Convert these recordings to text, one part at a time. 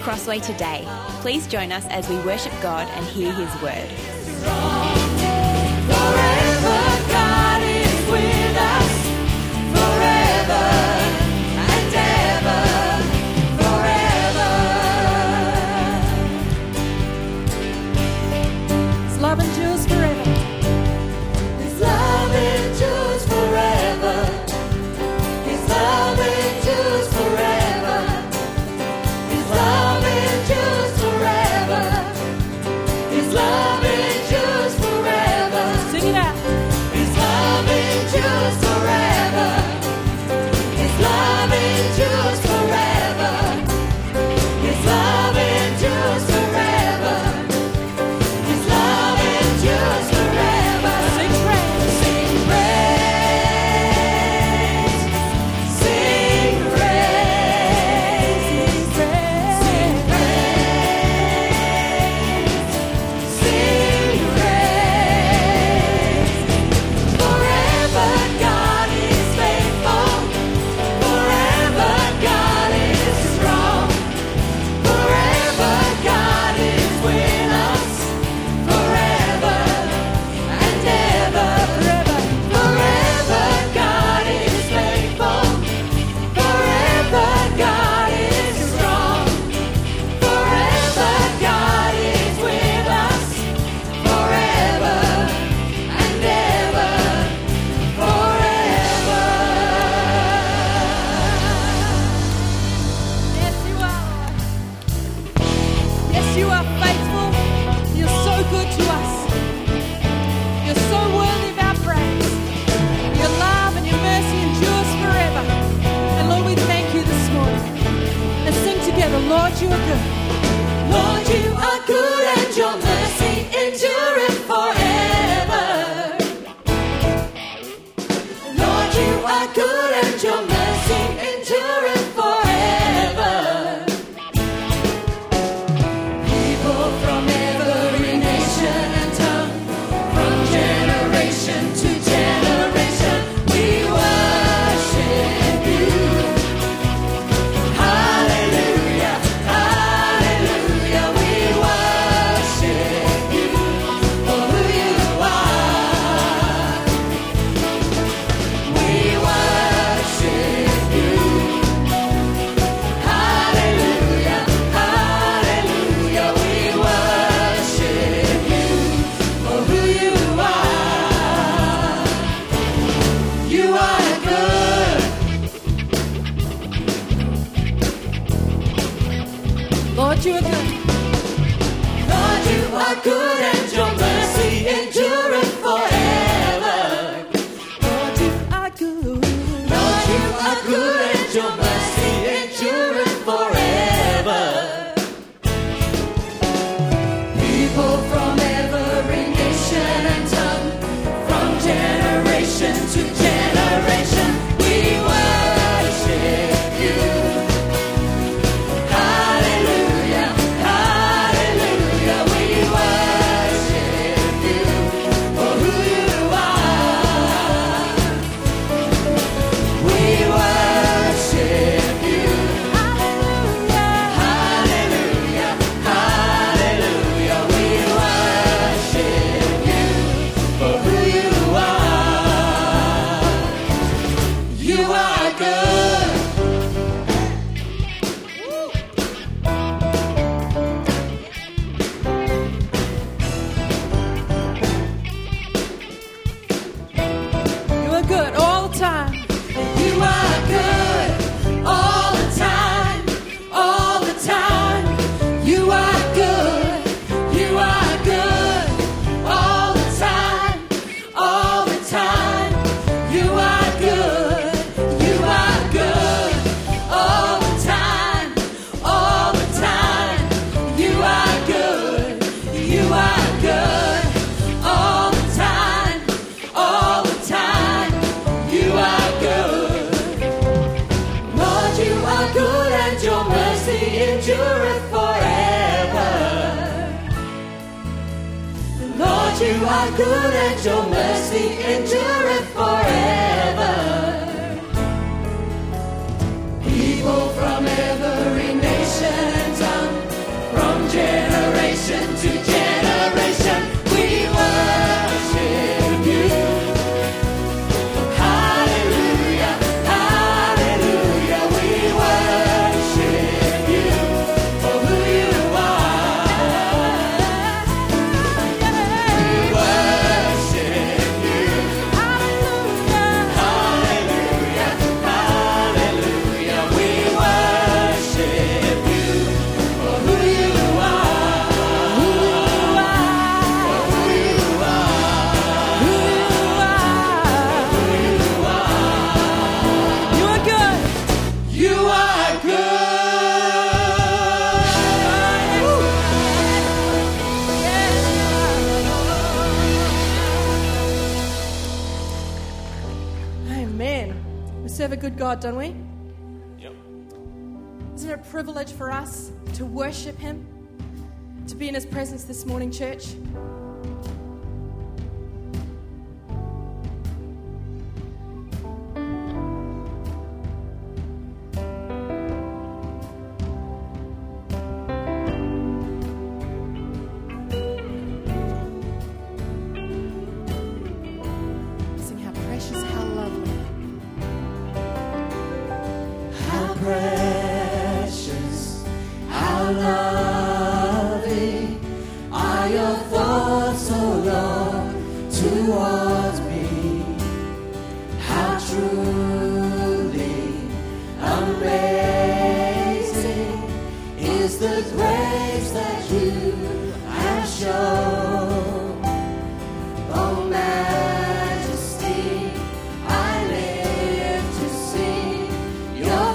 Crossway today. Please join us as we worship God and hear His word. Forever God is with us, forever and ever, forever. His love endures forever. His love endures forever. His love endures forever. His love endures forever. His love endures forever. Sing it out. His love endures forever. His love endures forever. His love endures forever. His love endures forever. Sing praise. Sing praise. Sing praise. Sing praise. Sing praise. Forever God is faithful. Forever God is strong. Forever God is with us. Forever and ever. Forever God is faithful. Forever God is strong. Forever God is with us. Forever and ever. Forever. Yes, you are. Yes, you are faithful. You're so good to us. You're so worthy of our praise. Your love and your mercy endures forever. And Lord, we thank you this morning. Let's sing together. Lord, you are good. Lord, you are good and your mercy endureth forever. Lord, you are good and your mercy endureth forever. People from every nation and tongue, from generation to generation, we worship you. Hallelujah, hallelujah, we worship you for who you are. We worship you. Hallelujah, hallelujah, we worship you for who you are. You are good. Lord, you are good. Lord, you are good and your mercy endureth forever. Lord, you are good. Lord, you are good and your mercy endureth forever. People from every nation and tongue, from generation to generation, we worship you. Hallelujah, hallelujah, we worship you for who you are. We worship you. Hallelujah, hallelujah, we worship you for who you are. You are good. You are good all the time. You are good all the time. All the time. You are good. You are good all the time. All the time. You are good. You are good all the time. All the time. You are good. You are good all the time. All the time. You are good. Lord, you are good and your mercy endureth forever. Lord, you are good and your mercy endureth forever. People from every nation and tongue, Amen. We serve a good God, don't we? Yep. Isn't it a privilege for us to worship Him, to be in His presence this morning, church? Sing how precious, how lovely. How precious, how lovely are your thoughts, O Lord, towards me. How truly amazing is the grace that you have shown. Oh, Majesty, I live to sing your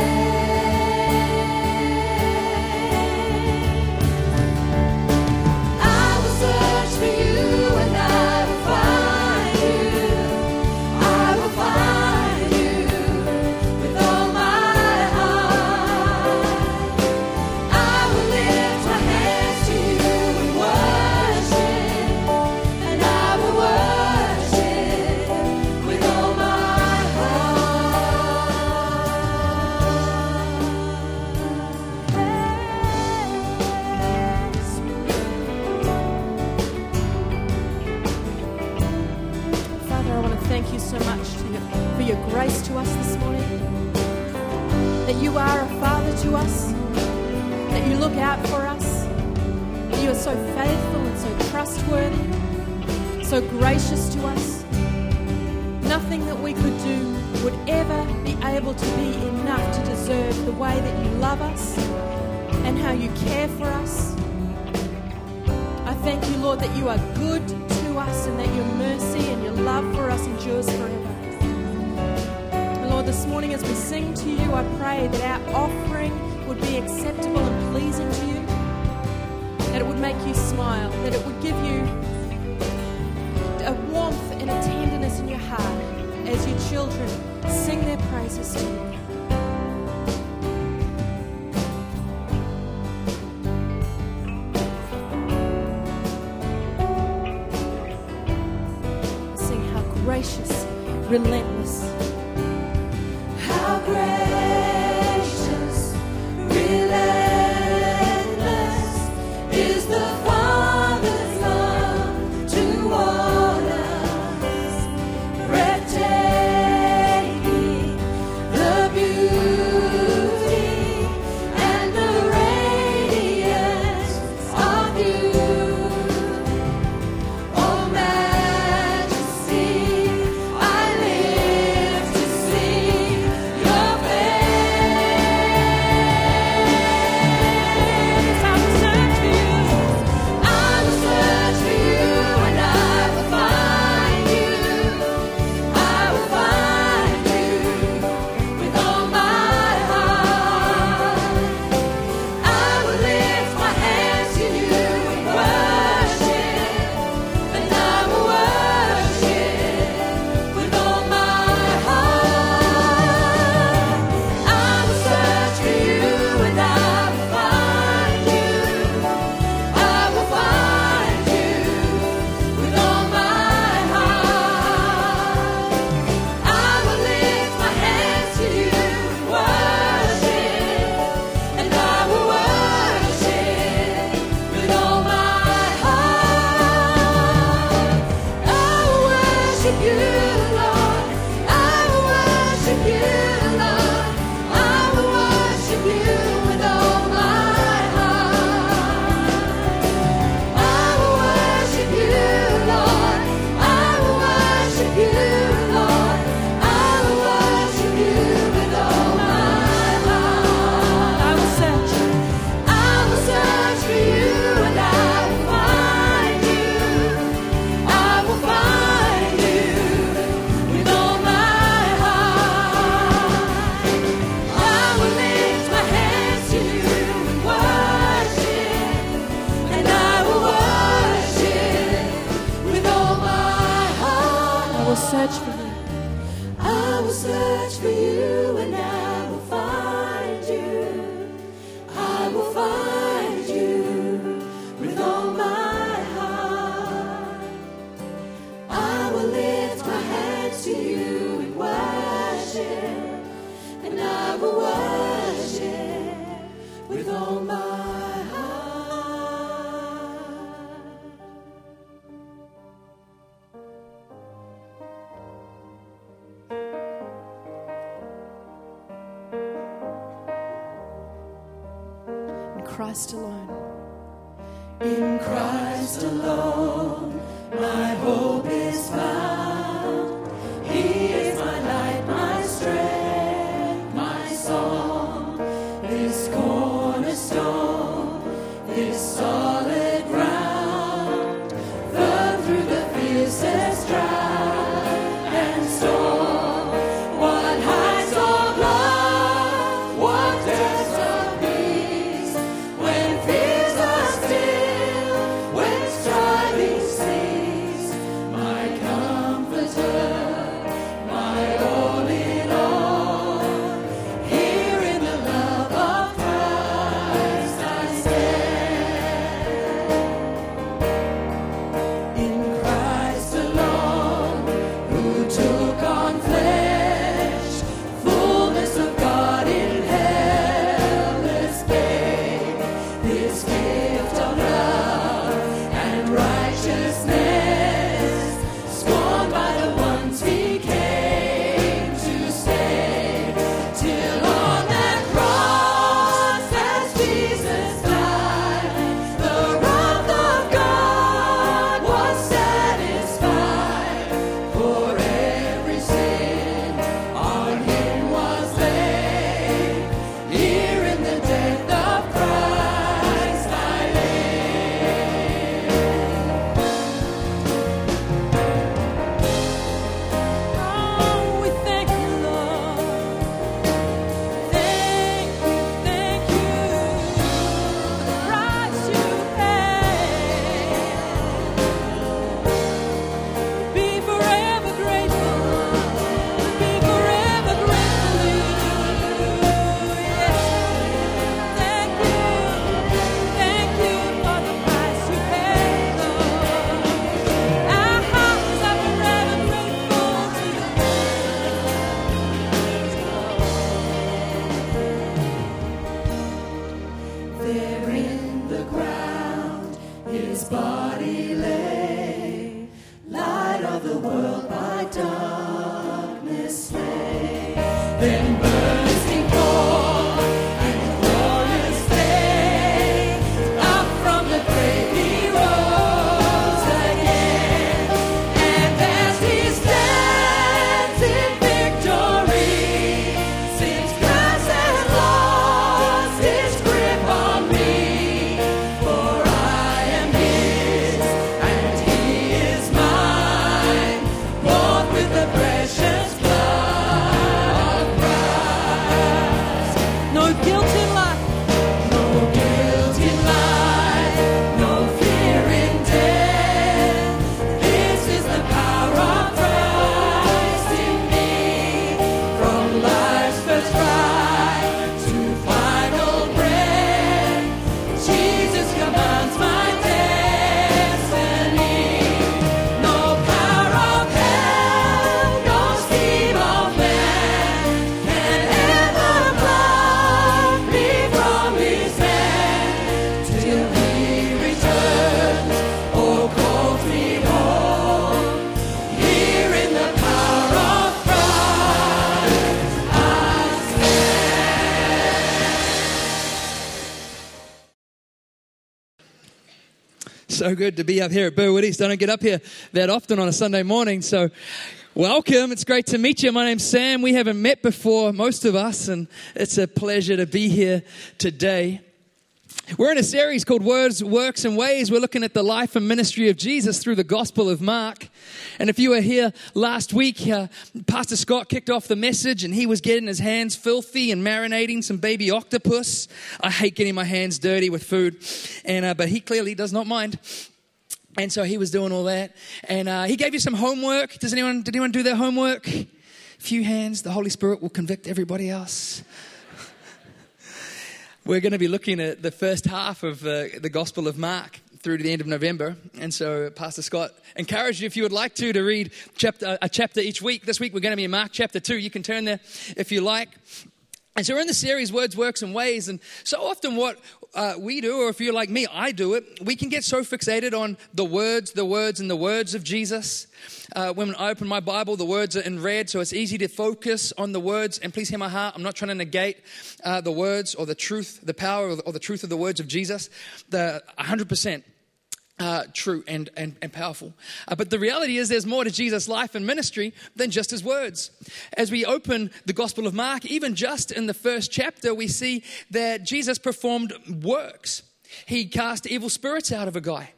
fame. I will search for you and I will find you. I will find you with all my heart. I will lift my hands to you and worship, and I will worship with all my Father, I want to thank you so much for your grace to us this morning. That you are a Father to us. That you look out for us. That you are so faithful and so trustworthy. So gracious to us. Nothing that we could do would ever be able to be enough to deserve the way that you love us and how you care for us. I thank you, Lord, that you are good to us and that your mercy and your love for us endures forever. And Lord, this morning as we sing to you, I pray that our offering would be acceptable and pleasing to you, that it would make you smile, that it would give you a warmth and a tenderness in your heart as your children sing their praises to you. Sing how gracious, relentless. How gracious, relentless is the Father's love toward us. Breathtaking, the beauty and the radiance of you. Oh, Majesty, I live will search for you and I will find you. I will find you with all my heart. I will lift my hands to you in worship, and I will worship with all my heart. Christ alone. In Christ alone, my hope is found. He is my light, my strength, my song. This cornerstone, this solid ground, firm through the fiercest drought and storm. What heights of love, what depths of peace, when fears are still, when striving cease. My comforter, my all in all, here in the love of Christ I stand. In Christ alone, who took on flesh, fullness of God in helpless babe, this gift of love and righteousness, scorned by the ones he came to save, till on that cross as Jesus died, the wrath of God was satisfied. For every sin on him was laid. Here in the death of Christ I live. Oh, we thank you, Lord. Thank you for the price you paid. Be forever grateful. Be forever grateful to you. Yes. Thank you for the price you paid, Lord. Our hearts are forever grateful to you. There in the ground his body lay, light of the world by darkness slain. Then bursting forth and glorious day, up from the grave he rose again. And as he stands in victory, since Christ has lost his grip on me, for I am his and he is mine, bought with the precious blood of Christ. No guilt in life. No guilt in life, no fear in death. This is the power of Christ in me. From life's first cry to final breath, Jesus commands my destiny. No power of hell, no scheme of man can ever pluck me from his hand, till he returns or calls me home. Here in the power of Christ I So good to be up here at Burwood East. I don't get up here that often on a Sunday morning, so welcome. It's great to meet you. My name's Sam. We haven't met before, most of us, and it's a pleasure to be here today. We're in a series called Words, Works, and Ways. We're looking at the life and ministry of Jesus through the Gospel of Mark. And if you were here last week, Pastor Scott kicked off the message and he was getting his hands filthy and marinating some baby octopus. I hate getting my hands dirty with food, but he clearly does not mind. And so he was doing all that. And he gave you some homework. Did anyone do their homework? Few hands, the Holy Spirit will convict everybody else. We're going to be looking at the first half of the Gospel of Mark through to the end of November. And so Pastor Scott encouraged you, if you would like to read a chapter each week. This week we're going to be in Mark chapter 2. You can turn there if you like. And so we're in the series, Words, Works, and Ways. And so often what we do, or if you're like me, I do it, we can get so fixated on the words, and the words of Jesus. When I open my Bible, the words are in red, so it's easy to focus on the words. And please hear my heart, I'm not trying to negate the words or the truth, the power or the truth of the words of Jesus. The 100%. True and powerful. But the reality is there's more to Jesus' life and ministry than just his words. As we open the Gospel of Mark, even just in the first chapter, we see that Jesus performed works. He cast evil spirits out of a guy.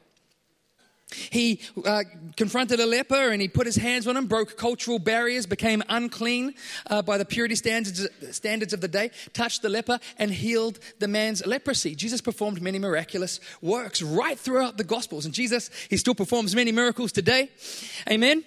He confronted a leper and he put his hands on him, broke cultural barriers, became unclean by the purity standards of the day, touched the leper and healed the man's leprosy. Jesus performed many miraculous works right throughout the Gospels. And Jesus, he still performs many miracles today. Amen.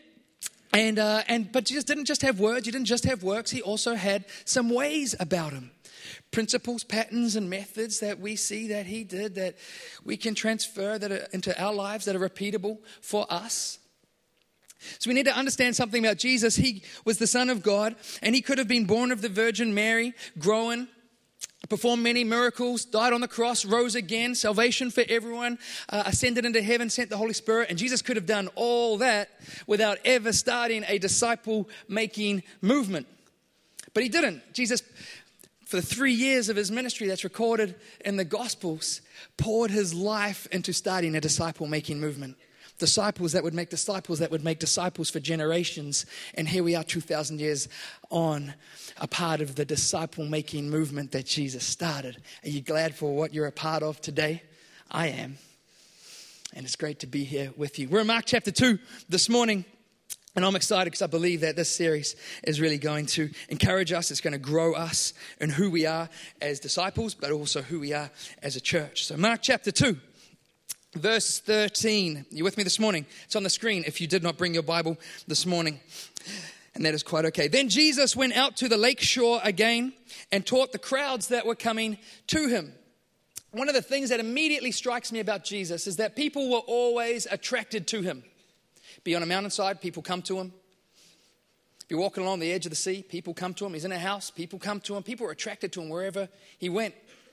But Jesus didn't just have words. He didn't just have works. He also had some ways about him. Principles, patterns, and methods that we see that he did that we can transfer into our lives that are repeatable for us. So we need to understand something about Jesus. He was the Son of God, and he could have been born of the Virgin Mary, growing, performed many miracles, died on the cross, rose again, salvation for everyone, ascended into heaven, sent the Holy Spirit. And Jesus could have done all that without ever starting a disciple-making movement. But he didn't. Jesus, for the 3 years of his ministry that's recorded in the Gospels, poured his life into starting a disciple-making movement. Disciples that would make disciples for generations. And here we are 2,000 years on, a part of the disciple-making movement that Jesus started. Are you glad for what you're a part of today? I am. And it's great to be here with you. We're in Mark chapter 2 this morning. And I'm excited because I believe that this series is really going to encourage us. It's going to grow us in who we are as disciples, but also who we are as a church. So Mark chapter 2, verse 13. You with me this morning? It's on the screen if you did not bring your Bible this morning. And that is quite okay. Then Jesus went out to the lake shore again and taught the crowds that were coming to him. One of the things that immediately strikes me about Jesus is that people were always attracted to him. Be on a mountainside, people come to him. Be walking along the edge of the sea, people come to him. He's in a house, people come to him. People are attracted to him wherever he went.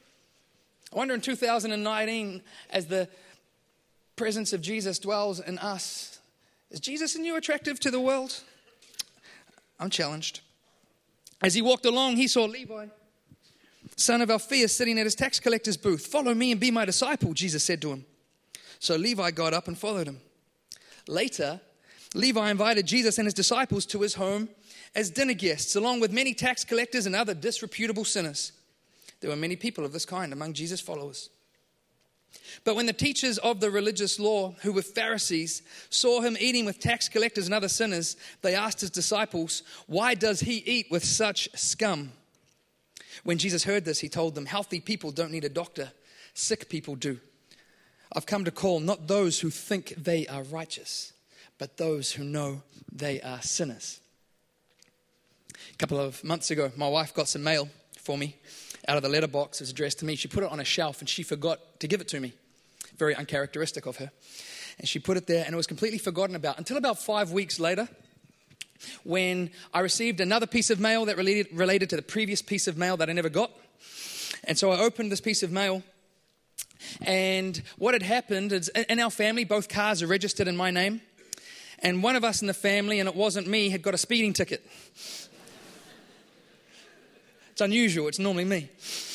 I wonder in 2019, as the presence of Jesus dwells in us, is Jesus in you attractive to the world? I'm challenged. As he walked along, he saw Levi, son of Alphaeus, sitting at his tax collector's booth. Follow me and be my disciple, Jesus said to him. So Levi got up and followed him. Later, Levi invited Jesus and his disciples to his home as dinner guests, along with many tax collectors and other disreputable sinners. There were many people of this kind among Jesus' followers. But when the teachers of the religious law, who were Pharisees, saw him eating with tax collectors and other sinners, they asked his disciples, "Why does he eat with such scum?" When Jesus heard this, he told them, "Healthy people don't need a doctor, sick people do. I've come to call not those who think they are righteous, but those who know they are sinners." A couple of months ago, my wife got some mail for me out of the letterbox. It was addressed to me. She put it on a shelf and she forgot to give it to me. Very uncharacteristic of her. And she put it there and it was completely forgotten about until about 5 weeks later, when I received another piece of mail that related to the previous piece of mail that I never got. And so I opened this piece of mail. And what had happened is, in our family, both cars are registered in my name. And one of us in the family, and it wasn't me, had got a speeding ticket. It's unusual. It's normally me.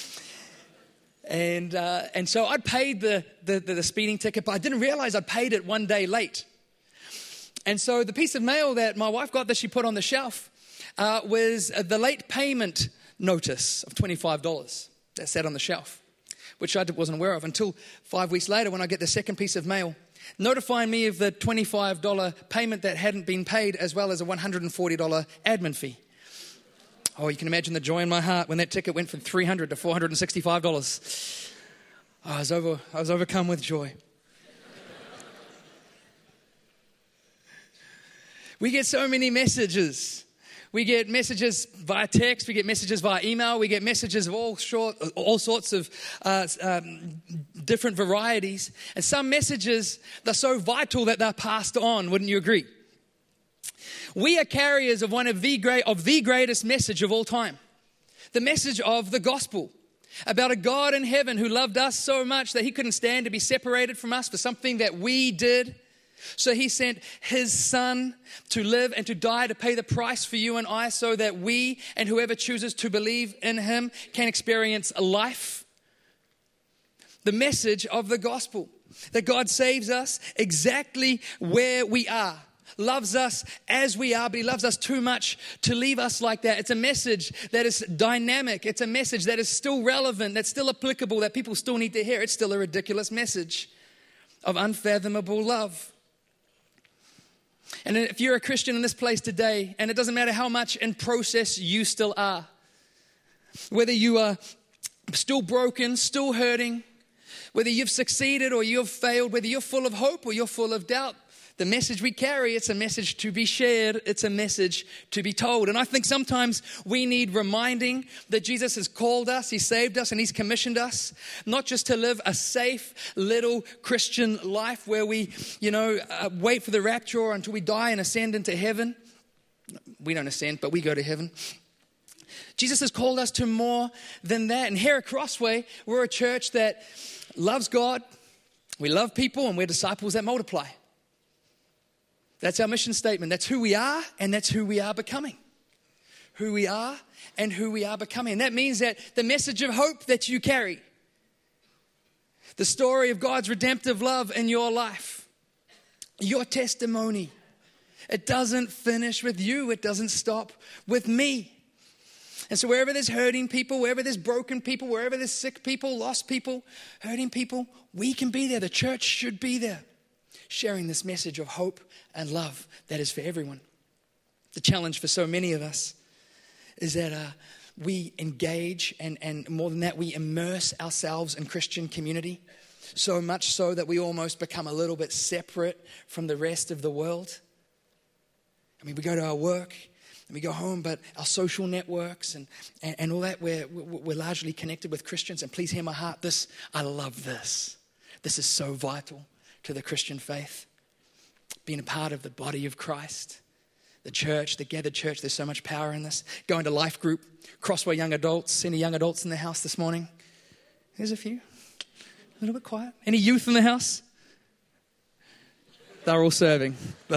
And so I'd paid the speeding ticket, but I didn't realize I'd paid it 1 day late. And so the piece of mail that my wife got that she put on the shelf was the late payment notice of $25 that sat on the shelf, which I wasn't aware of until 5 weeks later when I get the second piece of mail notifying me of the $25 payment that hadn't been paid, as well as a $140 admin fee. Oh, you can imagine the joy in my heart when that ticket went from $300 to $465. I was overcome with joy. We get so many messages We get messages via text, we get messages via email, we get messages of all sorts of different varieties. And some messages, they're so vital that they're passed on, wouldn't you agree? We are carriers of one of the greatest message of all time. The message of the gospel. About a God in heaven who loved us so much that he couldn't stand to be separated from us for something that we did. So he sent his son to live and to die to pay the price for you and I so that we and whoever chooses to believe in him can experience life. The message of the gospel, that God saves us exactly where we are, loves us as we are, but he loves us too much to leave us like that. It's a message that is dynamic. It's a message that is still relevant, that's still applicable, that people still need to hear. It's still a ridiculous message of unfathomable love. And if you're a Christian in this place today, and it doesn't matter how much in process you still are, whether you are still broken, still hurting, whether you've succeeded or you've failed, whether you're full of hope or you're full of doubt, the message we carry, it's a message to be shared. It's a message to be told. And I think sometimes we need reminding that Jesus has called us, he saved us, and he's commissioned us, not just to live a safe little Christian life where we, wait for the rapture until we die and ascend into heaven. We don't ascend, but we go to heaven. Jesus has called us to more than that. And here at Crossway, we're a church that loves God, we love people, and we're disciples that multiply. That's our mission statement. That's who we are, and that's who we are becoming. Who we are and who we are becoming. And that means that the message of hope that you carry, the story of God's redemptive love in your life, your testimony, it doesn't finish with you. It doesn't stop with me. And so wherever there's hurting people, wherever there's broken people, wherever there's sick people, lost people, hurting people, we can be there. The church should be there, sharing this message of hope and love that is for everyone. The challenge for so many of us is that we engage and more than that, we immerse ourselves in Christian community, so much so that we almost become a little bit separate from the rest of the world. I mean, we go to our work and we go home, but our social networks and all that, we're largely connected with Christians. And please hear my heart, I love this. This is so vital to the Christian faith. Being a part of the body of Christ, the church, the gathered church, there's so much power in this. Going to life group, Crossway young adults. Any young adults in the house this morning? There's a few. A little bit quiet. Any youth in the house? They're all serving.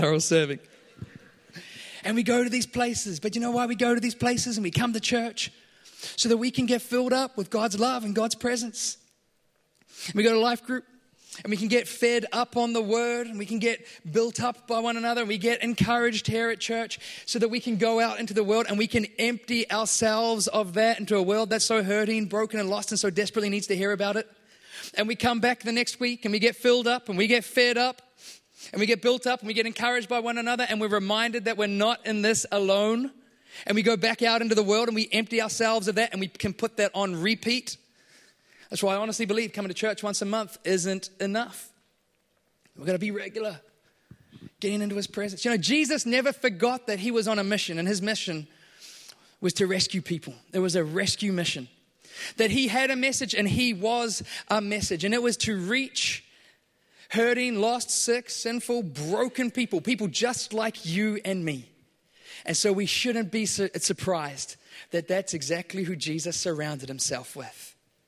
And we go to these places. But you know why we go to these places and we come to church? So that we can get filled up with God's love and God's presence. And we go to life group. And we can get fed up on the word, and we can get built up by one another, and we get encouraged here at church so that we can go out into the world and we can empty ourselves of that into a world that's so hurting, broken, and lost and so desperately needs to hear about it. And we come back the next week and we get filled up and we get fed up and we get built up and we get encouraged by one another, and we're reminded that we're not in this alone. And we go back out into the world and we empty ourselves of that, and we can put that on repeat. That's why I honestly believe coming to church once a month isn't enough. We've got to be regular, getting into his presence. Jesus never forgot that he was on a mission, and his mission was to rescue people. There was a rescue mission. That he had a message, and he was a message. And it was to reach hurting, lost, sick, sinful, broken people just like you and me. And so we shouldn't be surprised that that's exactly who Jesus surrounded himself with.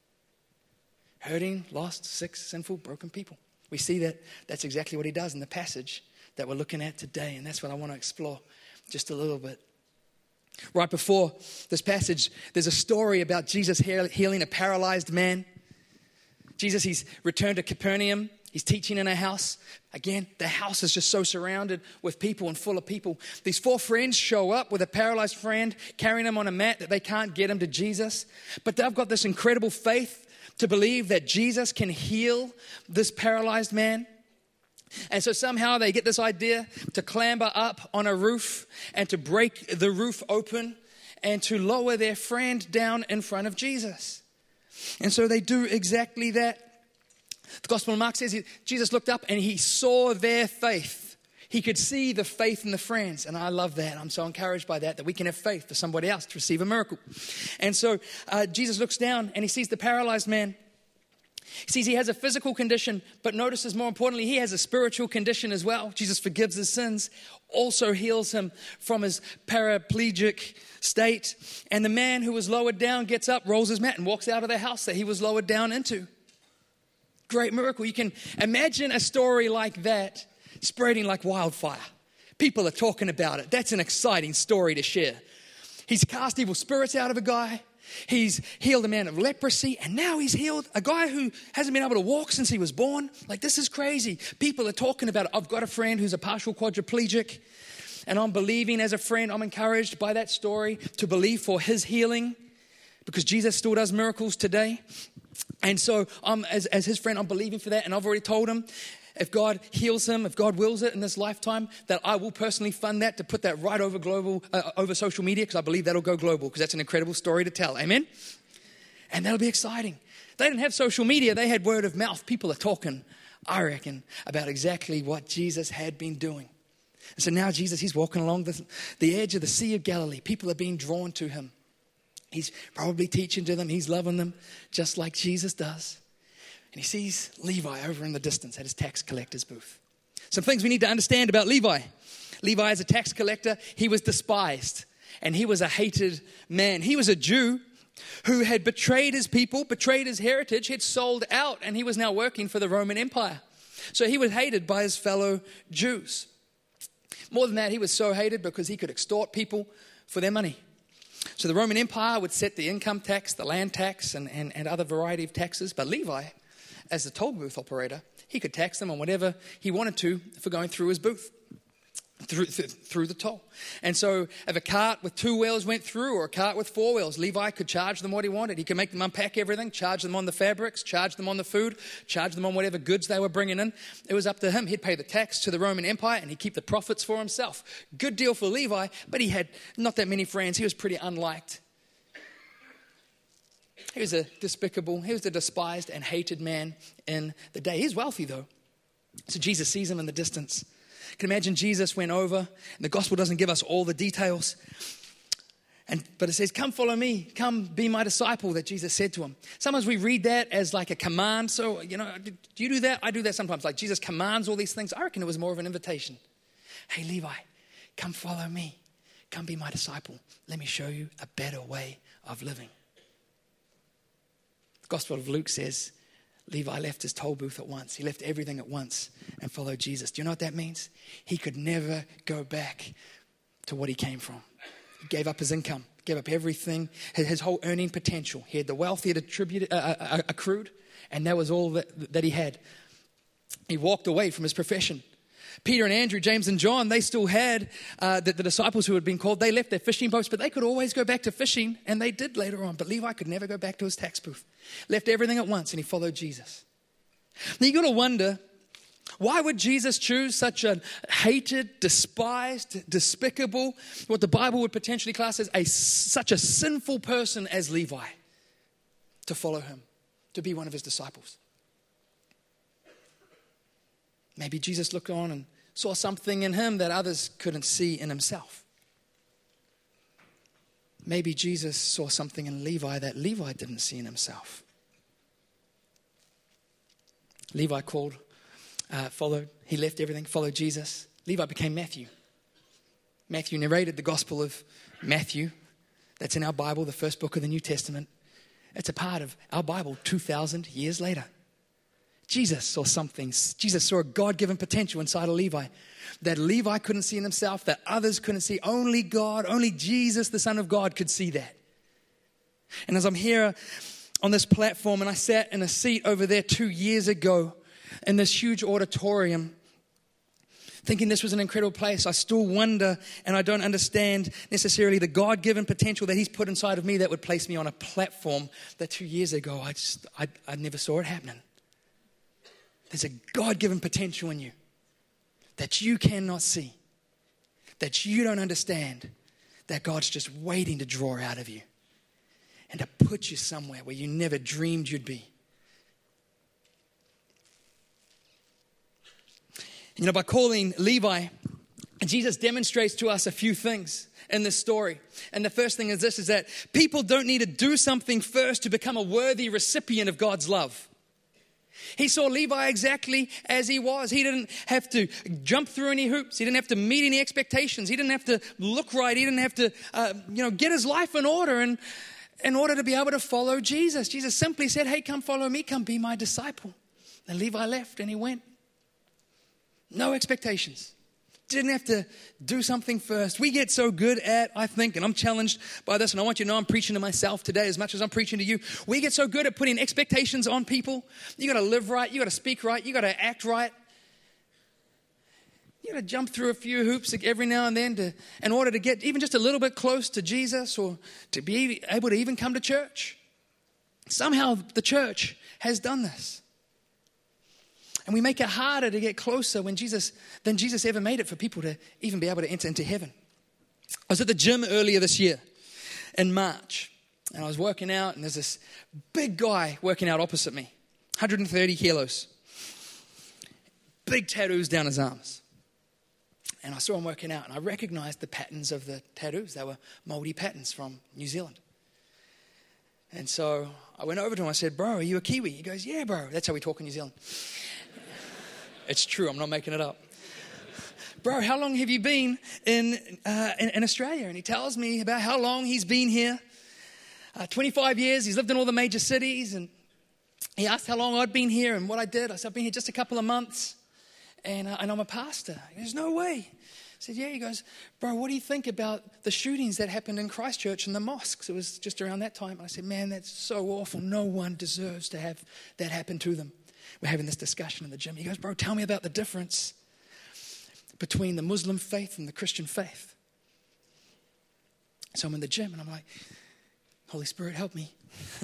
Hurting, lost, sick, sinful, broken people. We see that that's exactly what he does in the passage that we're looking at today. And that's what I want to explore just a little bit. Right before this passage, there's a story about Jesus healing a paralyzed man. Jesus, he's returned to Capernaum. He's teaching in a house. Again, the house is just so surrounded with people and full of people. These 4 friends show up with a paralyzed friend, carrying him on a mat that they can't get him to Jesus. But they've got this incredible faith to believe that Jesus can heal this paralyzed man. And so somehow they get this idea to clamber up on a roof and to break the roof open and to lower their friend down in front of Jesus. And so they do exactly that. The Gospel of Mark says Jesus looked up and he saw their faith. He could see the faith in the friends. And I love that. I'm so encouraged by that we can have faith for somebody else to receive a miracle. And so Jesus looks down and he sees the paralyzed man. He sees he has a physical condition, but notices more importantly, he has a spiritual condition as well. Jesus forgives his sins, also heals him from his paraplegic state. And the man who was lowered down gets up, rolls his mat, and walks out of the house that he was lowered down into. Great miracle. You can imagine a story like that spreading like wildfire. People are talking about it. That's an exciting story to share. He's cast evil spirits out of a guy. He's healed a man of leprosy, and now he's healed a guy who hasn't been able to walk since he was born. Like, this is crazy. People are talking about it. I've got a friend who's a partial quadriplegic, and I'm believing as a friend. I'm encouraged by that story to believe for his healing, because Jesus still does miracles today. And so as his friend, I'm believing for that, and I've already told him, if God heals him, if God wills it in this lifetime, that I will personally fund that to put that right over over social media, because I believe that'll go global, because that's an incredible story to tell. Amen? And that'll be exciting. They didn't have social media. They had word of mouth. People are talking, I reckon, about exactly what Jesus had been doing. And so now Jesus, he's walking along the edge of the Sea of Galilee. People are being drawn to him. He's probably teaching to them. He's loving them just like Jesus does. And he sees Levi over in the distance at his tax collector's booth. Some things we need to understand about Levi. Levi, as a tax collector, he was despised. And he was a hated man. He was a Jew who had betrayed his people, betrayed his heritage. He had sold out, and he was now working for the Roman Empire. So he was hated by his fellow Jews. More than that, he was so hated because he could extort people for their money. So the Roman Empire would set the income tax, the land tax, and other variety of taxes. But Levi, as the toll booth operator, he could tax them on whatever he wanted to for going through his booth, through the toll. And so if a cart with 2 wheels went through, or a cart with 4 wheels, Levi could charge them what he wanted. He could make them unpack everything, charge them on the fabrics, charge them on the food, charge them on whatever goods they were bringing in. It was up to him. He'd pay the tax to the Roman Empire, and he'd keep the profits for himself. Good deal for Levi, but he had not that many friends. He was pretty unliked. He was a despised and hated man in the day. He's wealthy, though. So Jesus sees him in the distance. You can imagine Jesus went over, and the gospel doesn't give us all the details. But it says, come follow me, come be my disciple, that Jesus said to him. Sometimes we read that as like a command. So, do you do that? I do that sometimes. Like Jesus commands all these things. I reckon it was more of an invitation. Hey, Levi, come follow me. Come be my disciple. Let me show you a better way of living. The Gospel of Luke says, Levi left his toll booth at once. He left everything at once and followed Jesus. Do you know what that means? He could never go back to what he came from. He gave up his income, gave up everything, his whole earning potential. He had the wealth he had accrued, and that was all that he had. He walked away from his profession. Peter and Andrew, James and John, they still had the disciples who had been called. They left their fishing boats, but they could always go back to fishing, and they did later on. But Levi could never go back to his tax booth. Left everything at once, and he followed Jesus. Now you got to wonder, why would Jesus choose such a hated, despised, despicable, what the Bible would potentially class as such a sinful person as Levi, to follow him, to be one of his disciples? Maybe Jesus looked on and saw something in him that others couldn't see in himself. Maybe Jesus saw something in Levi that Levi didn't see in himself. Levi followed. He left everything, followed Jesus. Levi became Matthew. Matthew narrated the Gospel of Matthew. That's in our Bible, the first book of the New Testament. It's a part of our Bible 2,000 years later. Jesus saw something. Jesus saw a God-given potential inside of Levi that Levi couldn't see in himself, that others couldn't see. Only God, only Jesus, the Son of God, could see that. And as I'm here on this platform, and I sat in a seat over there 2 years ago in this huge auditorium, thinking this was an incredible place, I still wonder, and I don't understand necessarily the God-given potential that he's put inside of me that would place me on a platform that 2 years ago I never saw it happening. There's a God-given potential in you that you cannot see, that you don't understand, that God's just waiting to draw out of you and to put you somewhere where you never dreamed you'd be. You know, by calling Levi, Jesus demonstrates to us a few things in this story. And the first thing is this, is that people don't need to do something first to become a worthy recipient of God's love. He saw Levi exactly as he was. He didn't have to jump through any hoops. He didn't have to meet any expectations. He didn't have to look right. He didn't have to, get his life in order and in order to be able to follow Jesus. Jesus simply said, hey, come follow me. Come be my disciple. And Levi left and he went. No expectations. Didn't have to do something first. We get so good at, I think, and I'm challenged by this, and I want you to know I'm preaching to myself today as much as I'm preaching to you. We get so good at putting expectations on people. You got to live right. You got to speak right. You got to act right. You got to jump through a few hoops every now and then in order to get even just a little bit close to Jesus or to be able to even come to church. Somehow the church has done this. And we make it harder to get closer than Jesus ever made it for people to even be able to enter into heaven. I was at the gym earlier this year in March, and I was working out, and there's this big guy working out opposite me, 130 kilos, big tattoos down his arms. And I saw him working out, and I recognized the patterns of the tattoos. They were Māori patterns from New Zealand. And so I went over to him, I said, bro, are you a Kiwi? He goes, yeah, bro. That's how we talk in New Zealand. It's true, I'm not making it up. Bro, how long have you been in Australia? And he tells me about how long he's been here. 25 years, he's lived in all the major cities. And he asked how long I'd been here and what I did. I said, I've been here just a couple of months. And I'm a pastor. He goes, no way. I said, yeah. He goes, bro, what do you think about the shootings that happened in Christchurch and the mosques? It was just around that time. I said, man, that's so awful. No one deserves to have that happen to them. We're having this discussion in the gym. He goes, bro, tell me about the difference between the Muslim faith and the Christian faith. So I'm in the gym and I'm like, Holy Spirit, help me.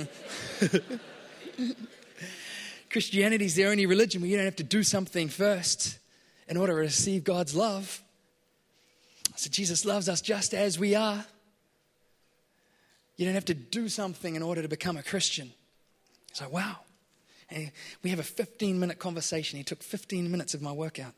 Christianity is the only religion where you don't have to do something first in order to receive God's love. I said, Jesus loves us just as we are. You don't have to do something in order to become a Christian. It's like, wow. And we have a 15-minute conversation. He took 15 minutes of my workout.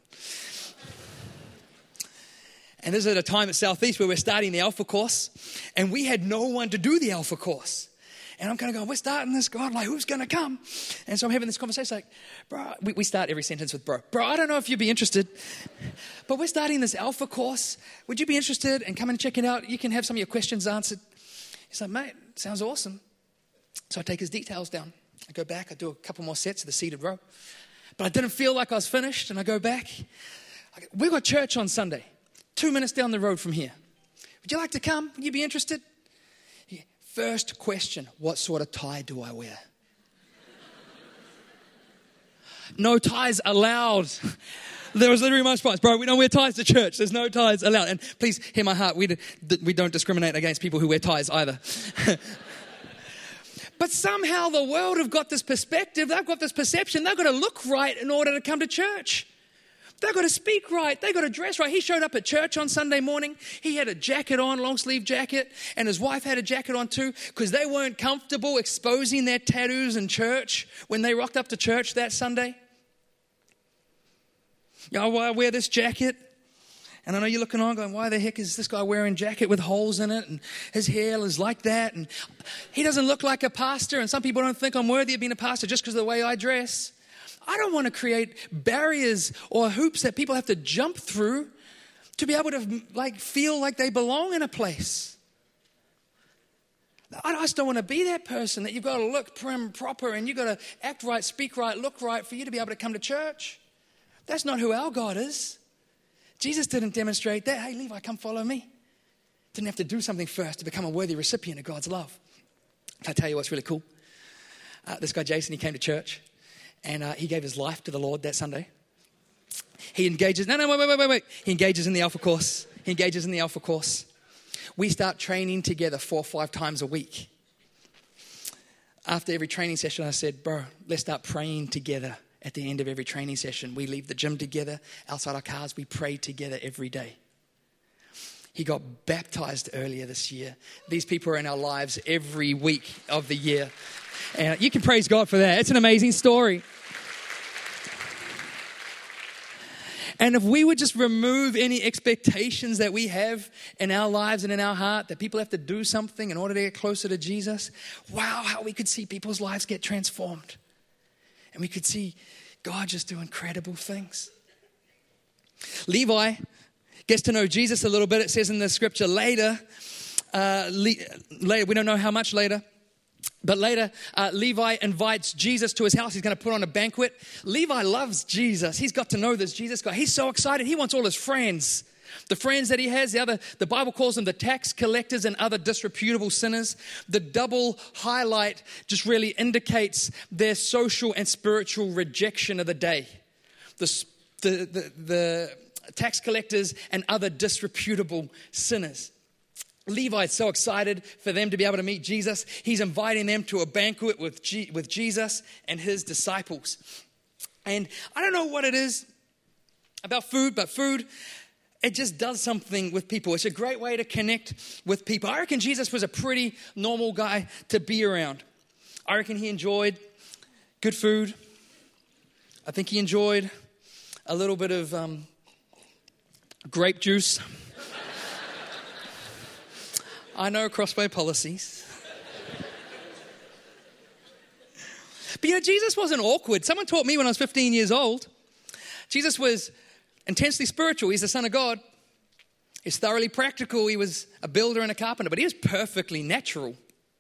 And this is at a time at Southeast where we're starting the Alpha course. And we had no one to do the Alpha course. And I'm kind of going, we're starting this, God, like, who's going to come? And so I'm having this conversation like, bro, we start every sentence with bro. Bro, I don't know if you'd be interested, but we're starting this Alpha course. Would you be interested? And come and check it out. You can have some of your questions answered. He's like, mate, sounds awesome. So I take his details down. I go back, I do a couple more sets of the seated row. But I didn't feel like I was finished, and I go back. We've got church on Sunday, 2 minutes down the road from here. Would you like to come? Would you be interested? Yeah. First question, what sort of tie do I wear? No ties allowed. There was literally my response, bro, we don't wear ties to church. There's no ties allowed. And please hear my heart, we don't discriminate against people who wear ties either. But somehow the world have got this perspective, they've got this perception, they've got to look right in order to come to church. They've got to speak right, they've got to dress right. He showed up at church on Sunday morning, he had a jacket on, long sleeve jacket, and his wife had a jacket on too, because they weren't comfortable exposing their tattoos in church when they rocked up to church that Sunday. I wear this jacket. And I know you're looking on going, why the heck is this guy wearing a jacket with holes in it? And his hair is like that. And he doesn't look like a pastor. And some people don't think I'm worthy of being a pastor just because of the way I dress. I don't want to create barriers or hoops that people have to jump through to be able to feel like they belong in a place. I just don't want to be that person that you've got to look prim, proper, and you've got to act right, speak right, look right for you to be able to come to church. That's not who our God is. Jesus didn't demonstrate that. Hey, Levi, come follow me. Didn't have to do something first to become a worthy recipient of God's love. Can I tell you what's really cool? This guy, Jason, he came to church and he gave his life to the Lord that Sunday. He engages, wait. He engages in the Alpha course. We start training together 4 or 5 times a week. After every training session, I said, bro, let's start praying together. At the end of every training session, we leave the gym together, outside our cars, we pray together every day. He got baptized earlier this year. These people are in our lives every week of the year. And you can praise God for that. It's an amazing story. And if we would just remove any expectations that we have in our lives and in our heart, that people have to do something in order to get closer to Jesus, wow, how we could see people's lives get transformed. And we could see God just do incredible things. Levi gets to know Jesus a little bit. It says in the scripture later, we don't know how much later, but later, Levi invites Jesus to his house. He's going to put on a banquet. Levi loves Jesus. He's got to know this Jesus guy. He's so excited. He wants all his friends. The friends that he has, the Bible calls them the tax collectors and other disreputable sinners. The double highlight just really indicates their social and spiritual rejection of the day. The tax collectors and other disreputable sinners. Levi is so excited for them to be able to meet Jesus. He's inviting them to a banquet with Jesus and his disciples. And I don't know what it is about food, but food, it just does something with people. It's a great way to connect with people. I reckon Jesus was a pretty normal guy to be around. I reckon he enjoyed good food. I think he enjoyed a little bit of grape juice. I know Crossway policies. But Jesus wasn't awkward. Someone taught me when I was 15 years old. Jesus was intensely spiritual. He's the Son of God. He's thoroughly practical. He was a builder and a carpenter, but he was perfectly natural.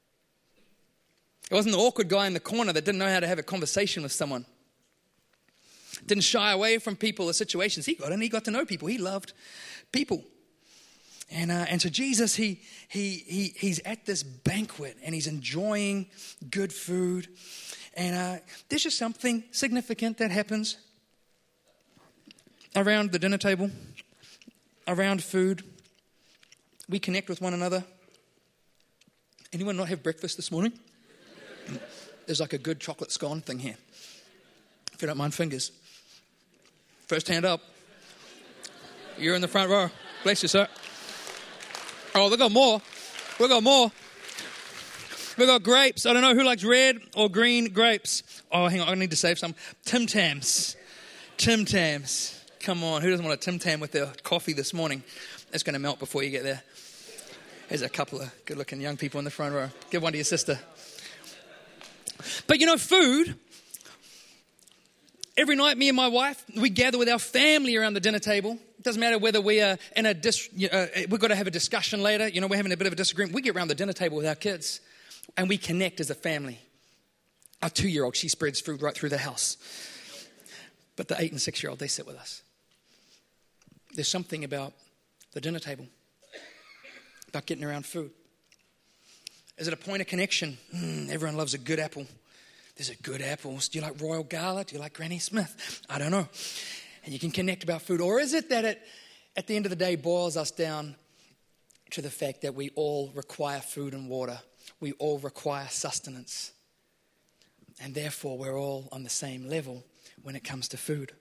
He wasn't the awkward guy in the corner that didn't know how to have a conversation with someone. Didn't shy away from people or situations. He got to know people. He loved people. And so Jesus, he's at this banquet and he's enjoying good food. And there's just something significant that happens around the dinner table, around food. We connect with one another. Anyone not have breakfast this morning? There's like a good chocolate scone thing here. If you don't mind fingers. First hand up. You're in the front row. Bless you, sir. Oh, we got more. We got more. We got grapes. I don't know who likes red or green grapes. Oh, hang on. I need to save some. Tim Tams. Tim Tams. Come on. Who doesn't want a Tim Tam with their coffee this morning? It's going to melt before you get there. There's a couple of good-looking young people in the front row. Give one to your sister. But food. Every night, me and my wife, we gather with our family around the dinner table. It doesn't matter whether we are in we've got to have a discussion later. We're having a bit of a disagreement. We get around the dinner table with our kids and we connect as a family. Our 2-year-old, she spreads food right through the house. But the 8 and 6-year-old, they sit with us. There's something about the dinner table, about getting around food. Is it a point of connection? Everyone loves a good apple. There's a good apples. Do you like Royal Gala? Do you like Granny Smith? I don't know. And you can connect about food. Or is it that it, at the end of the day, boils us down to the fact that we all require food and water. We all require sustenance. And therefore, we're all on the same level when it comes to food.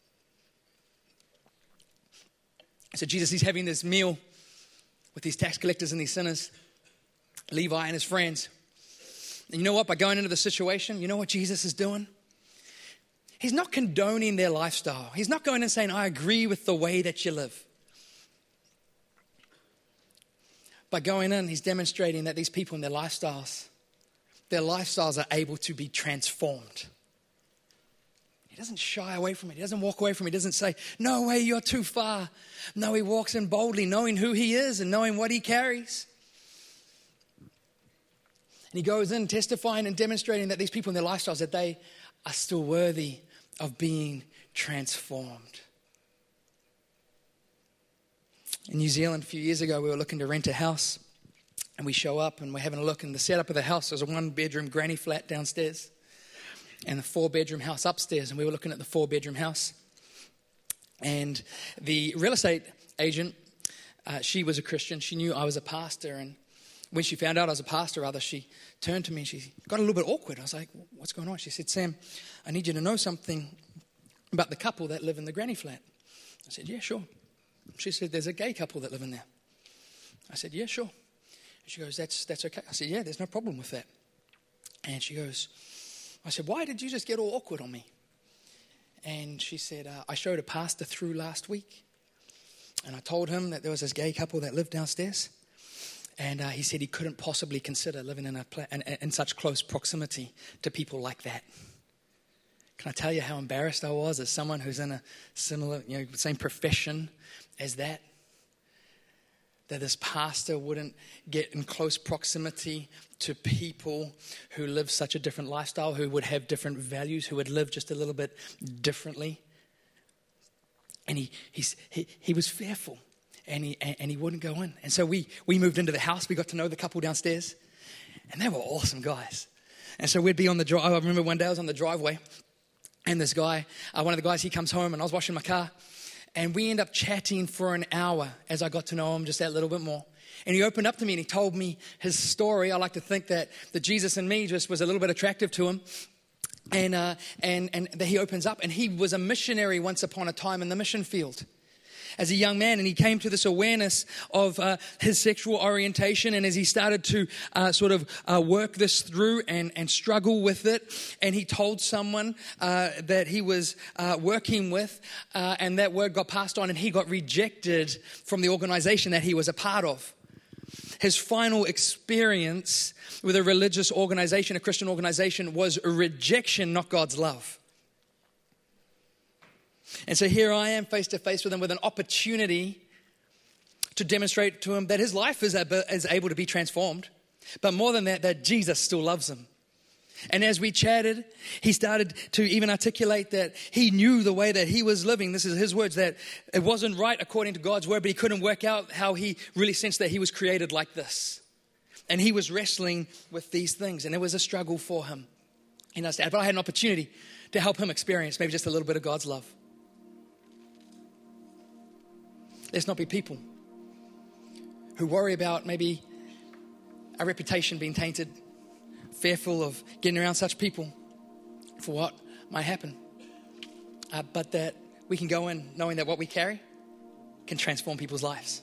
So Jesus, he's having this meal with these tax collectors and these sinners, Levi and his friends. And you know what? By going into the situation, you know what Jesus is doing? He's not condoning their lifestyle. He's not going and saying, I agree with the way that you live. By going in, he's demonstrating that these people and their lifestyles are able to be transformed. He doesn't shy away from it. He doesn't walk away from it. He doesn't say, no way, you're too far. No, he walks in boldly, knowing who he is and knowing what he carries. And he goes in testifying and demonstrating that these people in their lifestyles, that they are still worthy of being transformed. In New Zealand, a few years ago, we were looking to rent a house. And we show up and we're having a look. And the setup of the house, there's a 1-bedroom granny flat downstairs and a 4-bedroom house upstairs. And we were looking at the 4-bedroom house. And the real estate agent, she was a Christian. She knew I was a pastor. And when she found out I was a pastor, she turned to me and she got a little bit awkward. I was like, what's going on? She said, Sam, I need you to know something about the couple that live in the granny flat. I said, yeah, sure. She said, there's a gay couple that live in there. I said, yeah, sure. And she goes, that's okay. I said, yeah, there's no problem with that. And she goes, I said, why did you just get all awkward on me? And she said, I showed a pastor through last week. And I told him that there was this gay couple that lived downstairs. And he said he couldn't possibly consider living in such close proximity to people like that. Can I tell you how embarrassed I was as someone who's in a similar, same profession as that? That this pastor wouldn't get in close proximity to people who live such a different lifestyle, who would have different values, who would live just a little bit differently. And he was fearful, and he wouldn't go in. And so we moved into the house. We got to know the couple downstairs, and they were awesome guys. And so we'd be on the drive. I remember one day I was on the driveway, and this guy, one of the guys, he comes home, and I was washing my car. And we end up chatting for an hour as I got to know him just that little bit more. And he opened up to me and he told me his story. I like to think that the Jesus in me just was a little bit attractive to him. And he opens up, and he was a missionary once upon a time in the mission field as a young man, and he came to this awareness of his sexual orientation, and as he started to work this through and struggle with it, and he told someone that he was working with, and that word got passed on, and he got rejected from the organization that he was a part of. His final experience with a religious organization, a Christian organization, was a rejection, not God's love. And so here I am face to face with him with an opportunity to demonstrate to him that his life is able to be transformed. But more than that, that Jesus still loves him. And as we chatted, he started to even articulate that he knew the way that he was living. This is his words, that it wasn't right according to God's word, but he couldn't work out how he really sensed that he was created like this. And he was wrestling with these things, and it was a struggle for him. But I had an opportunity to help him experience maybe just a little bit of God's love. Let's not be people who worry about maybe our reputation being tainted, fearful of getting around such people for what might happen. But that we can go in knowing that what we carry can transform people's lives.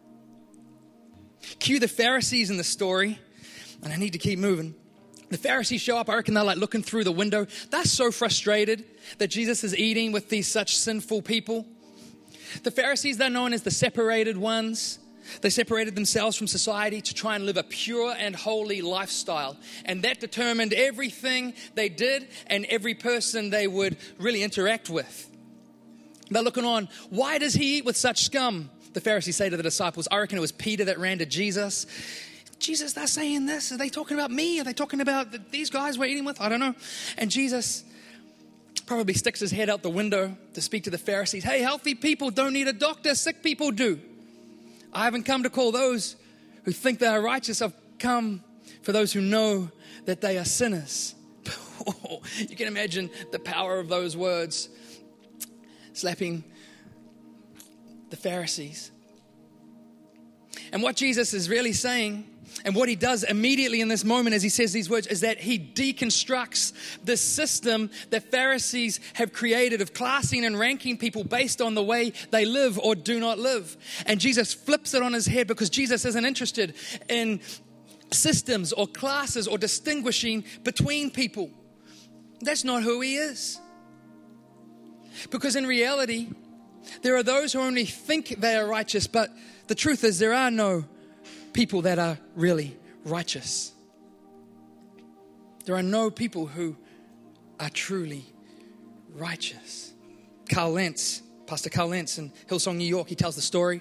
Cue the Pharisees in the story, and I need to keep moving. The Pharisees show up. I reckon they're like looking through the window. They're so frustrated that Jesus is eating with these such sinful people. The Pharisees, they're known as the separated ones. They separated themselves from society to try and live a pure and holy lifestyle. And that determined everything they did and every person they would really interact with. They're looking on. Why does he eat with such scum? The Pharisees say to the disciples. I reckon it was Peter that ran to Jesus. Jesus, they're saying this. Are they talking about me? Are they talking about these guys we're eating with? I don't know. And Jesus probably sticks his head out the window to speak to the Pharisees. Hey, healthy people don't need a doctor. Sick people do. I haven't come to call those who think they are righteous. I've come for those who know that they are sinners. You can imagine the power of those words slapping the Pharisees. And what Jesus is really saying, and what he does immediately in this moment as he says these words, is that he deconstructs the system that Pharisees have created of classing and ranking people based on the way they live or do not live. And Jesus flips it on his head, because Jesus isn't interested in systems or classes or distinguishing between people. That's not who he is. Because in reality, there are those who only think they are righteous, but the truth is there are no people that are really righteous. There are no people who are truly righteous. Carl Lentz, Pastor Carl Lentz in Hillsong, New York, he tells the story.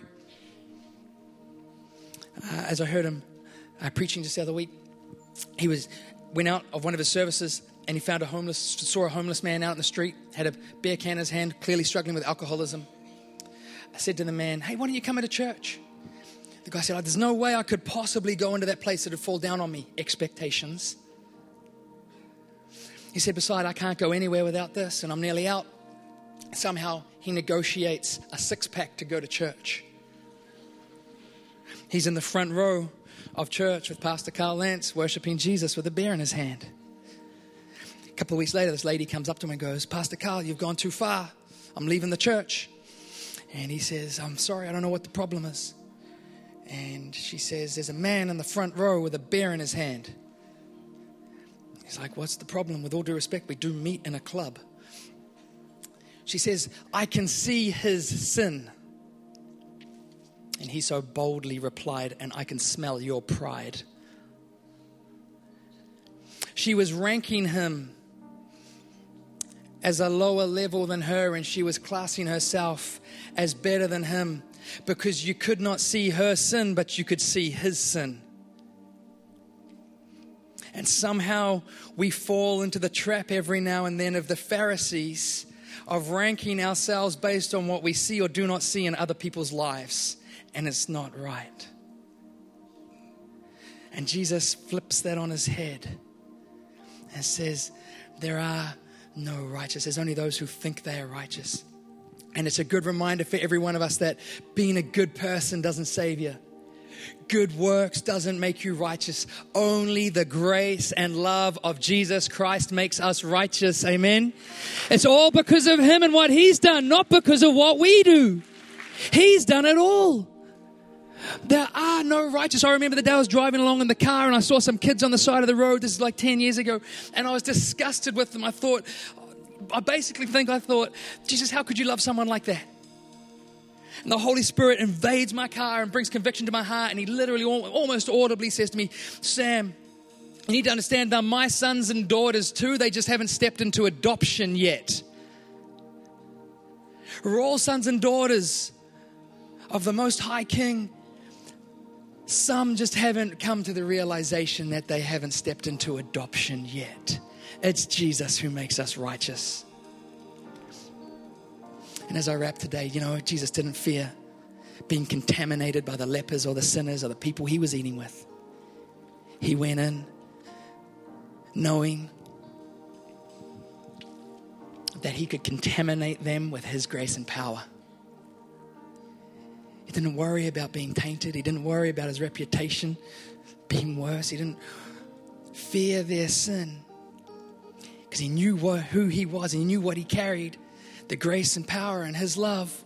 As I heard him preaching just the other week, he went out of one of his services and he saw a homeless man out in the street, had a beer can in his hand, clearly struggling with alcoholism. I said to the man, hey, why don't you come into church? The guy said, there's no way I could possibly go into that place that would fall down on me. Expectations. He said, besides, I can't go anywhere without this, and I'm nearly out. Somehow he negotiates a 6-pack to go to church. He's in the front row of church with Pastor Carl Lentz, worshiping Jesus with a beer in his hand. A couple of weeks later, this lady comes up to him and goes, Pastor Carl, you've gone too far. I'm leaving the church. And he says, I'm sorry, I don't know what the problem is. And she says, there's a man in the front row with a beer in his hand. He's like, what's the problem? With all due respect, we do meet in a club. She says, I can see his sin. And he so boldly replied, and I can smell your pride. She was ranking him as a lower level than her, and she was classing herself as better than him because you could not see her sin, but you could see his sin. And somehow we fall into the trap every now and then of the Pharisees of ranking ourselves based on what we see or do not see in other people's lives. And it's not right. And Jesus flips that on his head and says, there are no righteous. There's only those who think they are righteous. And it's a good reminder for every one of us that being a good person doesn't save you. Good works doesn't make you righteous. Only the grace and love of Jesus Christ makes us righteous. Amen. It's all because of him and what he's done, not because of what we do. He's done it all. There are no righteous. I remember the day I was driving along in the car and I saw some kids on the side of the road. This is like 10 years ago. And I was disgusted with them. I thought, Jesus, how could you love someone like that? And the Holy Spirit invades my car and brings conviction to my heart. And he literally almost audibly says to me, Sam, you need to understand they're my sons and daughters too. They just haven't stepped into adoption yet. We're all sons and daughters of the Most High King. Some just haven't come to the realization that they haven't stepped into adoption yet. It's Jesus who makes us righteous. And as I wrap today, Jesus didn't fear being contaminated by the lepers or the sinners or the people he was eating with. He went in knowing that he could contaminate them with his grace and power. He didn't worry about being tainted. He didn't worry about his reputation being worse. He didn't fear their sin because he knew who he was. He knew what he carried, the grace and power and his love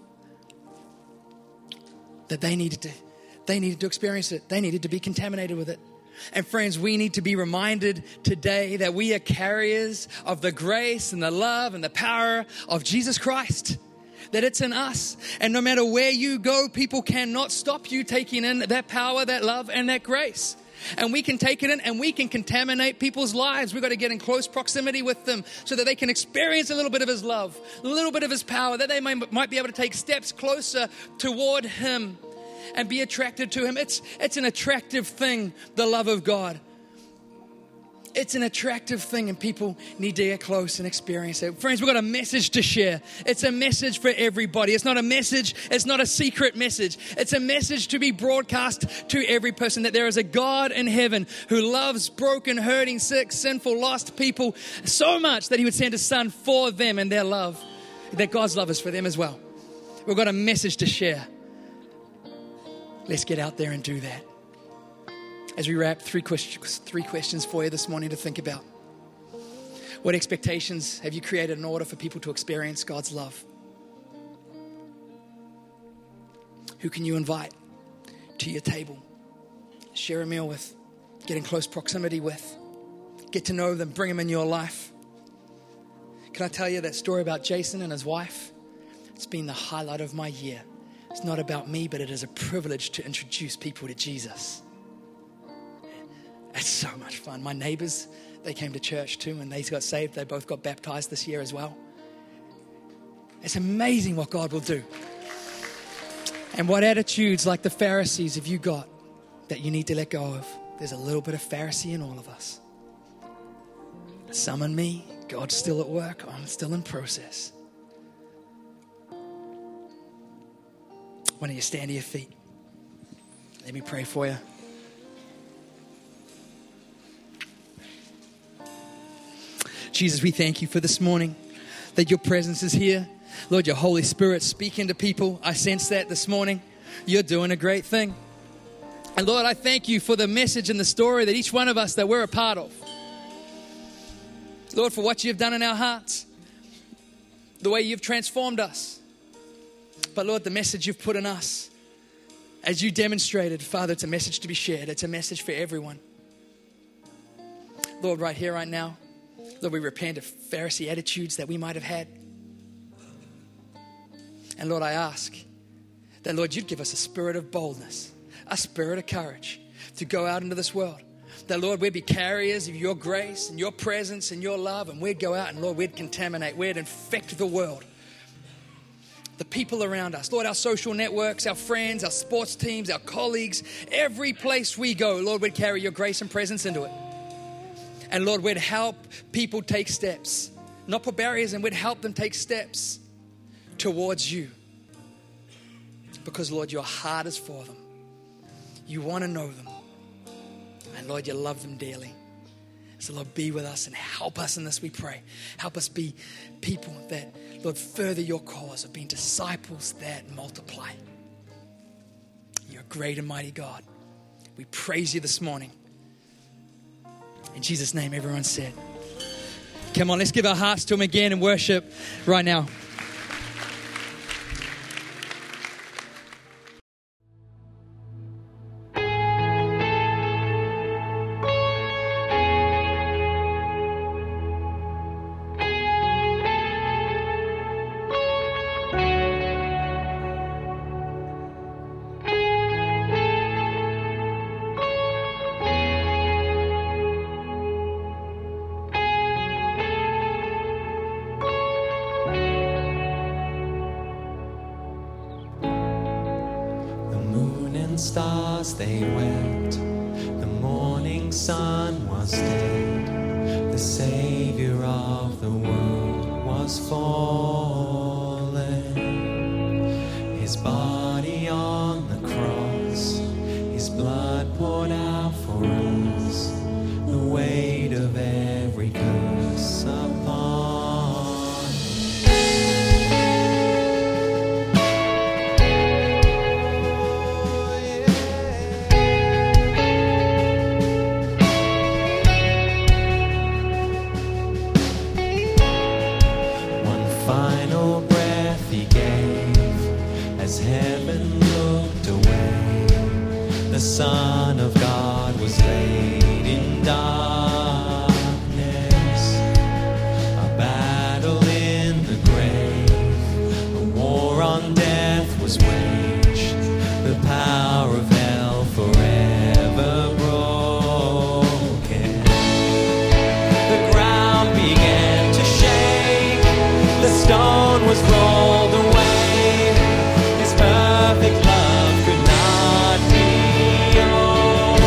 that they needed to experience it. They needed to be contaminated with it. And friends, we need to be reminded today that we are carriers of the grace and the love and the power of Jesus Christ. That it's in us. And no matter where you go, people cannot stop you taking in that power, that love, and that grace. And we can take it in and we can contaminate people's lives. We've got to get in close proximity with them so that they can experience a little bit of his love, a little bit of his power, that they might be able to take steps closer toward him and be attracted to him. It's an attractive thing, the love of God. It's an attractive thing and people need to get close and experience it. Friends, we've got a message to share. It's a message for everybody. It's not a message. It's not a secret message. It's a message to be broadcast to every person that there is a God in heaven who loves broken, hurting, sick, sinful, lost people so much that he would send his son for them and their love, that God's love is for them as well. We've got a message to share. Let's get out there and do that. As we wrap, three questions for you this morning to think about. What expectations have you created in order for people to experience God's love? Who can you invite to your table? Share a meal with, get in close proximity with, get to know them, bring them in your life. Can I tell you that story about Jason and his wife? It's been the highlight of my year. It's not about me, but it is a privilege to introduce people to Jesus. It's so much fun. My neighbors, they came to church too and they got saved. They both got baptized this year as well. It's amazing what God will do. And what attitudes like the Pharisees have you got that you need to let go of? There's a little bit of Pharisee in all of us. Some in me, God's still at work. I'm still in process. Why don't you stand to your feet? Let me pray for you. Jesus, we thank you for this morning, that your presence is here. Lord, your Holy Spirit speaking to people. I sense that this morning. You're doing a great thing. And Lord, I thank you for the message and the story that each one of us, that we're a part of. Lord, for what you've done in our hearts, the way you've transformed us. But Lord, the message you've put in us, as you demonstrated, Father, it's a message to be shared. It's a message for everyone. Lord, right here, right now, Lord, we repent of Pharisee attitudes that we might have had. And Lord, I ask that, Lord, you'd give us a spirit of boldness, a spirit of courage to go out into this world. That, Lord, we'd be carriers of your grace and your presence and your love, and we'd go out and, Lord, we'd contaminate, we'd infect the world, the people around us. Lord, our social networks, our friends, our sports teams, our colleagues, every place we go, Lord, we'd carry your grace and presence into it. And Lord, we'd help people take steps, not put barriers, and we'd help them take steps towards you. Because, Lord, your heart is for them. You want to know them. And Lord, you love them dearly. So Lord, be with us and help us in this, we pray. Help us be people that, Lord, further your cause of being disciples that multiply. You're a great and mighty God. We praise you this morning. In Jesus' name, everyone said. Come on, let's give our hearts to him again and worship right now. Stars they wept, the morning sun was dead, the Savior of the world was fallen. His body on the cross, his blood poured out for us, the weight of every curse upon. Heaven looked away, the Son of God was laid in darkness. A battle in the grave, a war on death was waged, the power of hell forever broken. The ground began to shake, the stone was rolled away. Perfect love could not be overcome.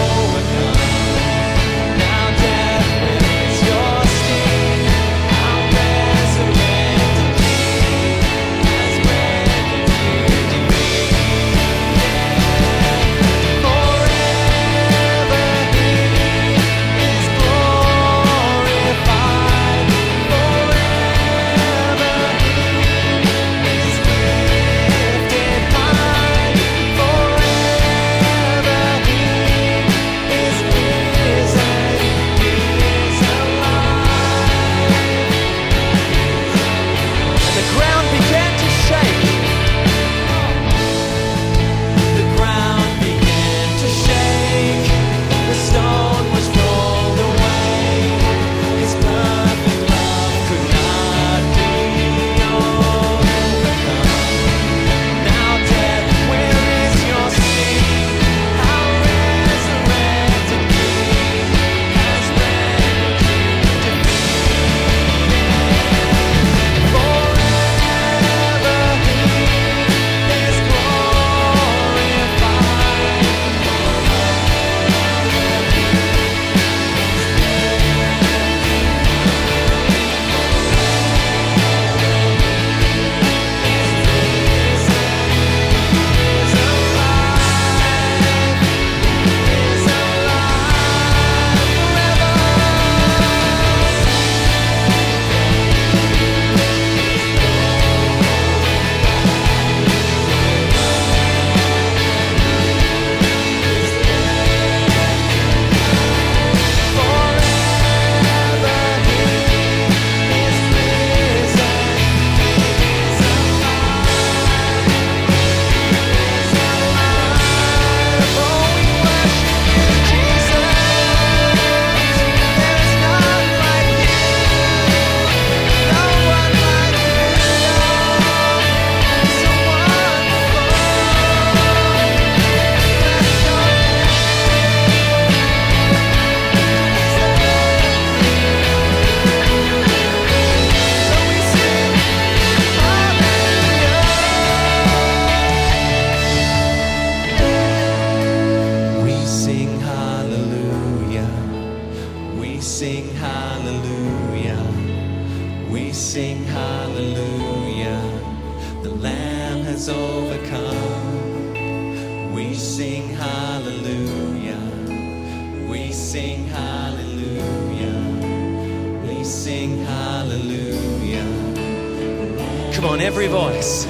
We sing hallelujah. We sing hallelujah. The Lamb has overcome. We sing hallelujah. We sing hallelujah. We sing hallelujah. Come on, every voice.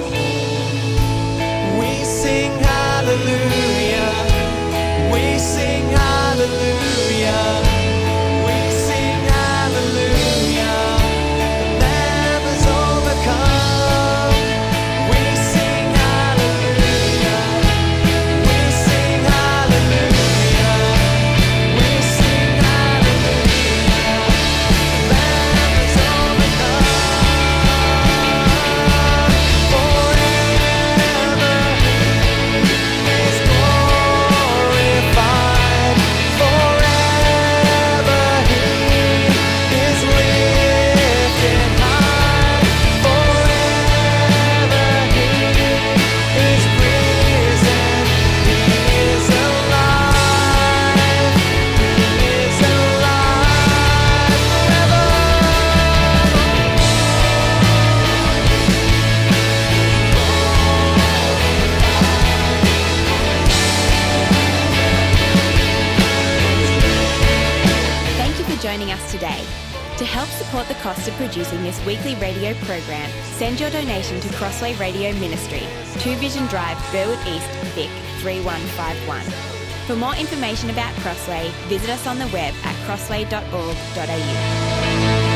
We sing hallelujah. We sing hallelujah. We sing hallelujah. The Lamb has overcome. We sing hallelujah. We sing hallelujah. We sing hallelujah. The Lamb has overcome. Forever is glorified. Forever He is lifted high. Forever He is risen. He is alive. He is alive forever. Thank you for joining us today. To help support the cost of producing this weekly radio program, send your donation to Crossway Radio Ministry, 2 Vision Drive, Burwood East, Vic 3151. For more information about Crossway, visit us on the web at crossway.org.au.